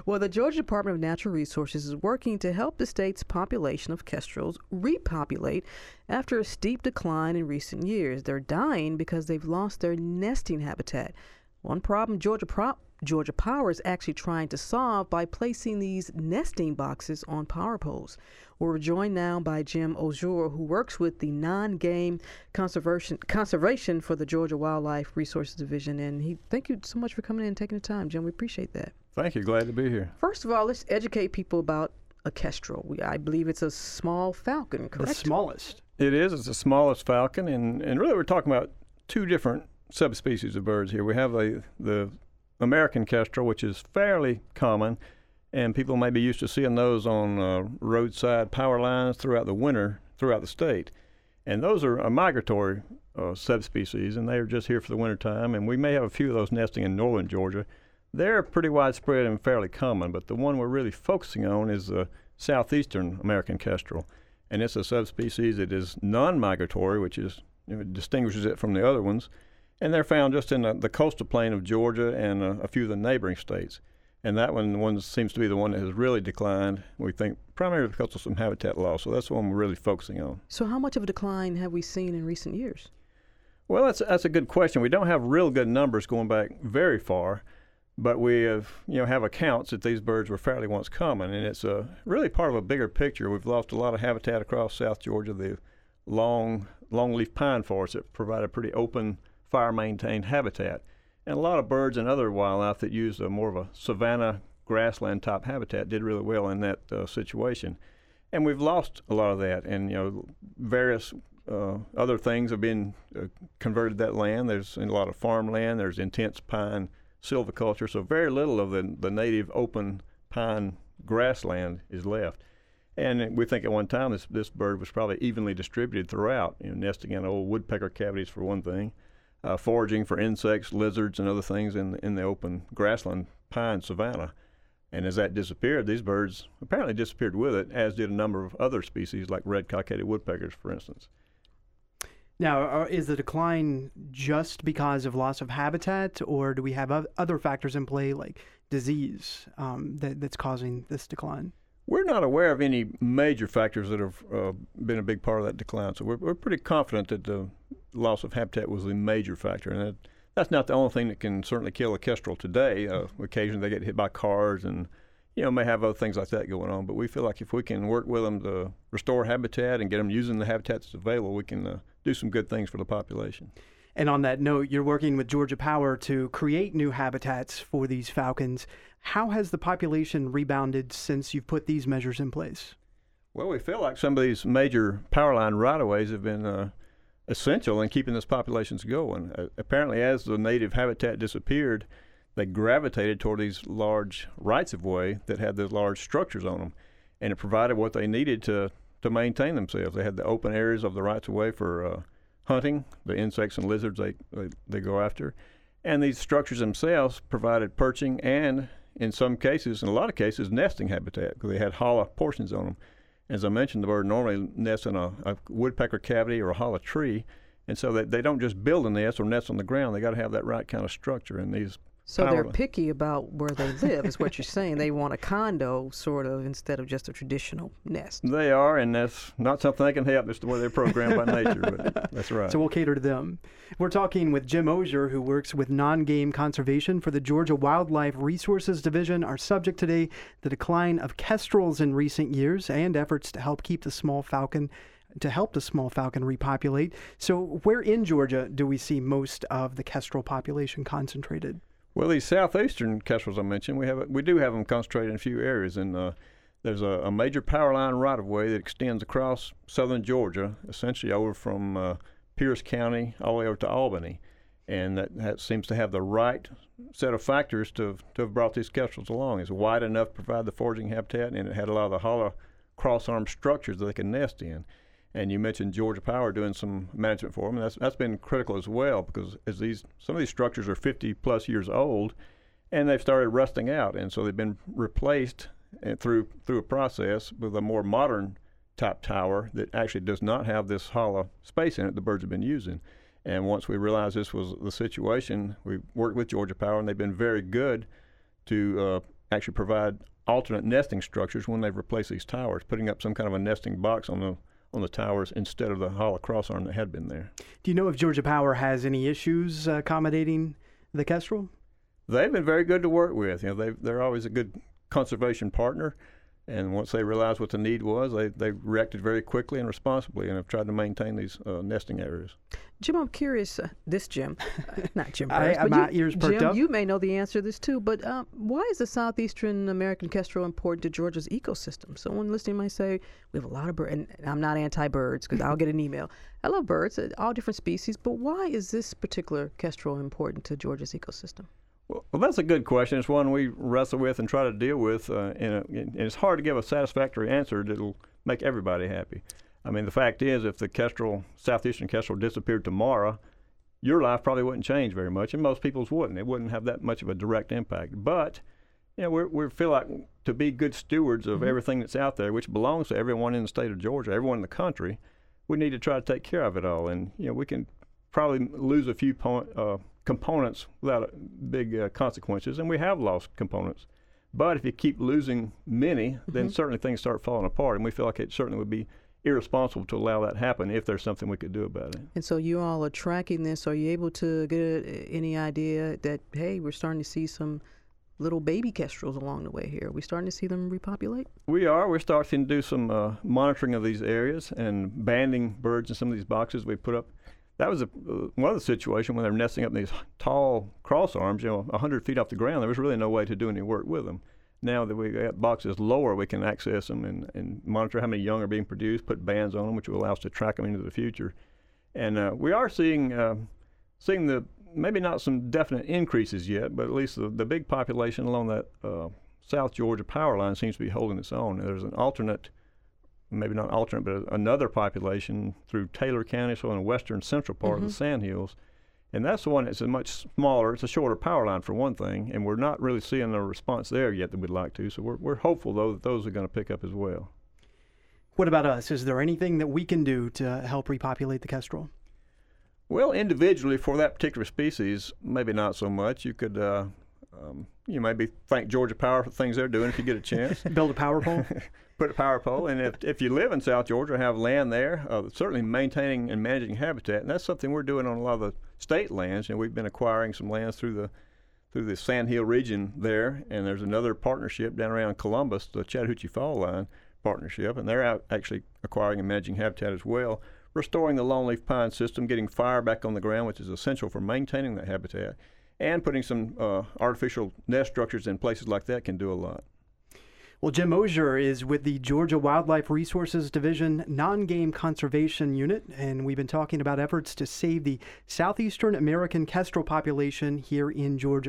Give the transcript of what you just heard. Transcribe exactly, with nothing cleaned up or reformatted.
Well, the Georgia Department of Natural Resources is working to help the state's population of kestrels repopulate after a steep decline in recent years. They're dying because they've lost their nesting habitat. One problem Georgia Pro- Georgia Power is actually trying to solve by placing these nesting boxes on power poles. We're joined now by Jim Osier, who works with the Non-Game Conservation Conservation for the Georgia Wildlife Resources Division. And he, thank you so much for coming in and taking the time, Jim. We appreciate that. Thank you. Glad to be here. First of all, let's educate people about a kestrel. We, I believe it's a small falcon, correct? The smallest. It is. It's the smallest falcon, and, and really we're talking about two different subspecies of birds here. We have a, the American kestrel, which is fairly common, and people may be used to seeing those on uh, roadside power lines throughout the winter throughout the state. And those are a migratory uh, subspecies, and they are just here for the wintertime, and we may have a few of those nesting in northern Georgia. They're pretty widespread and fairly common, but the one we're really focusing on is the southeastern American kestrel, and it's a subspecies that is non-migratory, which is you know, distinguishes it from the other ones, and they're found just in the, the coastal plain of Georgia and uh, a few of the neighboring states. And that one, one seems to be the one that has really declined, we think, primarily because of some habitat loss. So that's the one we're really focusing on. So how much of a decline have we seen in recent years? Well, that's that's a good question. We don't have real good numbers going back very far, but we have, you know, have accounts that these birds were fairly once common, and it's a, really part of a bigger picture. We've lost a lot of habitat across South Georgia. The long, longleaf pine forests that provide a pretty open, fire-maintained habitat. And a lot of birds and other wildlife that use a more of a savanna grassland type habitat did really well in that uh, situation. And we've lost a lot of that, and you know various uh, other things have been uh, converted to that land. There's a lot of farmland, there's intense pine silviculture, so very little of the, the native open pine grassland is left. And we think at one time this, this bird was probably evenly distributed throughout, you know, nesting in old woodpecker cavities for one thing. Uh, foraging for insects, lizards, and other things in the, in the open grassland pine savanna. And as that disappeared, these birds apparently disappeared with it, as did a number of other species like red cockaded woodpeckers, for instance. Now, uh, is the decline just because of loss of habitat, or do we have o- other factors in play like disease um, that, that's causing this decline? We're not aware of any major factors that have uh, been a big part of that decline, so we're, we're pretty confident that the loss of habitat was the major factor. And that, that's not the only thing that can certainly kill a kestrel today. Uh, occasionally they get hit by cars and, you know, may have other things like that going on. But we feel like if we can work with them to restore habitat and get them using the habitat that's available, we can uh, do some good things for the population. And on that note, you're working with Georgia Power to create new habitats for these falcons. How has the population rebounded since you've put these measures in place? Well, we feel like some of these major power line right-of-ways have been uh, essential in keeping these populations going. Uh, apparently, as the native habitat disappeared, they gravitated toward these large rights-of-way that had those large structures on them, and it provided what they needed to, to maintain themselves. They had the open areas of the rights-of-way for uh, hunting, the insects and lizards they, they, they go after, and these structures themselves provided perching and, in some cases, in a lot of cases, nesting habitat because they had hollow portions on them. As I mentioned, the bird normally nests in a, a woodpecker cavity or a hollow tree, and so they, they don't just build a nest or nest on the ground. They got to have that right kind of structure. And these So power they're picky about where they live, is what you're saying. They want a condo, sort of, instead of just a traditional nest. They are, and that's not something they can help. It's the way they're programmed by nature, but that's right. So we'll cater to them. We're talking with Jim Osier, who works with Non-Game Conservation for the Georgia Wildlife Resources Division. Our subject today, the decline of kestrels in recent years and efforts to help keep the small falcon to help the small falcon repopulate. So where in Georgia do we see most of the kestrel population concentrated? Well, these southeastern kestrels I mentioned, we have we do have them concentrated in a few areas, and uh, there's a, a major power line right-of-way that extends across southern Georgia, essentially over from uh, Pierce County all the way over to Albany, and that, that seems to have the right set of factors to, to have brought these kestrels along. It's wide enough to provide the foraging habitat, and it had a lot of the hollow cross-arm structures that they can nest in. And you mentioned Georgia Power doing some management for them, and that's that's been critical as well, because as these some of these structures are fifty plus years old, and they've started rusting out, and so they've been replaced uh, through through a process with a more modern type tower that actually does not have this hollow space in it the birds have been using. And once we realized this was the situation, we worked with Georgia Power, and they've been very good to uh, actually provide alternate nesting structures when they've replaced these towers, putting up some kind of a nesting box on the on the towers instead of the hollow cross arm that had been there. Do you know if Georgia Power has any issues uh, accommodating the kestrel? They've been very good to work with. You know, they they're always a good conservation partner, and once they realized what the need was, they they reacted very quickly and responsibly, and have tried to maintain these uh, nesting areas. Jim, I'm curious. Uh, this Jim, uh, not Jim. I, Burns, my you, ears perked Jim, up. you may know the answer to this too. But um, why is the southeastern American kestrel important to Georgia's ecosystem? Someone listening might say we have a lot of birds, and I'm not anti-birds because I'll get an email. I love birds, uh, all different species. But why is this particular kestrel important to Georgia's ecosystem? Well, well, that's a good question. It's one we wrestle with and try to deal with, uh, and, a, and it's hard to give a satisfactory answer that'll make everybody happy. I mean, the fact is, if the kestrel, southeastern kestrel, disappeared tomorrow, your life probably wouldn't change very much, and most people's wouldn't. It wouldn't have that much of a direct impact. But, you know, we we feel like to be good stewards of mm-hmm. everything that's out there, which belongs to everyone in the state of Georgia, everyone in the country, we need to try to take care of it all. And, you know, we can probably lose a few point, uh, components without big uh, consequences, and we have lost components. But if you keep losing many, mm-hmm. then certainly things start falling apart, and we feel like it certainly would be irresponsible to allow that happen if there's something we could do about it. And so you all are tracking this. Are you able to get any idea that, hey, we're starting to see some little baby kestrels along the way here? Are we starting to see them repopulate? We are. We're starting to do some uh, monitoring of these areas and banding birds in some of these boxes we put up. That was a, uh, one of the situations when they're nesting up in these tall cross arms, you know, one hundred feet off the ground. There was really no way to do any work with them. Now that we got boxes lower, we can access them and, and monitor how many young are being produced, put bands on them, which will allow us to track them into the future. And uh, we are seeing uh, seeing the maybe not some definite increases yet, but at least the, the big population along that uh, South Georgia power line seems to be holding its own. And there's an alternate, maybe not alternate, but another population through Taylor County, so in the western central part mm-hmm. of the Sandhills. And that's the one that's a much smaller, it's a shorter power line for one thing, and we're not really seeing a response there yet that we'd like to. So we're, we're hopeful, though, that those are going to pick up as well. What about us? Is there anything that we can do to help repopulate the kestrel? Well, individually for that particular species, maybe not so much. You could, uh, um, you maybe thank Georgia Power for things they're doing if you get a chance. Build a power pole? Put a power pole. And if, if you live in South Georgia, have land there, uh, certainly maintaining and managing habitat. And that's something we're doing on a lot of the state lands. You know, we've been acquiring some lands through the through the Sandhill region there. And there's another partnership down around Columbus, the Chattahoochee Fall Line partnership. And they're out actually acquiring and managing habitat as well, restoring the longleaf pine system, getting fire back on the ground, which is essential for maintaining that habitat, and putting some uh, artificial nest structures in places like that can do a lot. Well, Jim Osier is with the Georgia Wildlife Resources Division Non-Game Conservation Unit, and we've been talking about efforts to save the southeastern American kestrel population here in Georgia.